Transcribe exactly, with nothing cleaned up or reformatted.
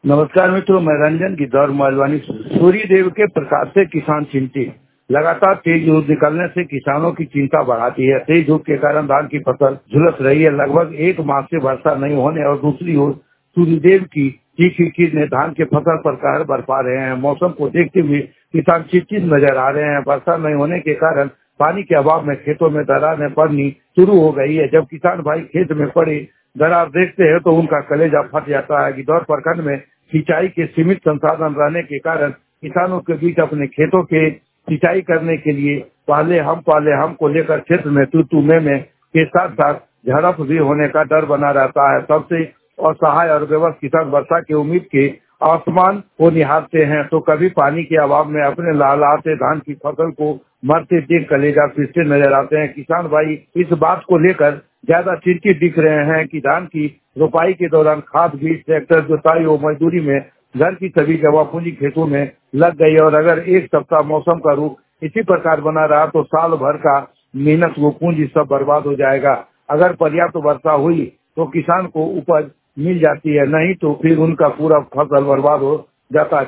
नमस्कार मित्रों, मैं रंजन गिद्धौर मालवानी। सूर्य देव के प्रकाश से किसान चिंतित। लगातार तेज धूप निकलने से किसानों की चिंता बढ़ाती है। तेज धूप के कारण धान की फसल झुलस रही है। लगभग एक माह से वर्षा नहीं होने और दूसरी ओर सूर्य देव की तीखी किरणें धान के फसल पर कहर बरपा रहे हैं। मौसम को देखते हुए किसान चिंतित नजर आ रहे हैं। वर्षा नहीं होने के कारण पानी के अभाव में खेतों में दरारें पड़नी शुरू हो गई है। जब किसान भाई खेत में पड़े दरार देखते हैं तो उनका कलेजा फट जाता है। गिद्धौर प्रखंड में सिंचाई के सीमित संसाधन रहने के कारण किसानों के बीच अपने खेतों के सिंचाई करने के लिए पहले हम पहले हम को लेकर क्षेत्र में तू तू मैं मैं के साथ साथ झड़प भी होने का डर बना रहता है। सबसे असहाय और बेबस किसान वर्षा की उम्मीद के आसमान को निहारते हैं तो कभी पानी के अभाव में अपने लहलहाते धान की फसल को मरते देख कलेजा पीसते नजर आते हैं। किसान भाई इस बात को लेकर ज्यादा चिंतित दिख रहे हैं कि धान की रोपाई के दौरान खाद बीज ट्रैक्टर जोताई और मजदूरी में घर की सभी जमा पूंजी खेतों में लग गई और अगर एक सप्ताह मौसम का रुख इसी प्रकार बना रहा तो साल भर का मेहनत वो पूंजी सब बर्बाद हो जाएगा। अगर पर्याप्त वर्षा हुई तो किसान को उपज मिल जाती है, नहीं तो फिर उनका पूरा फसल बर्बाद हो जाता है।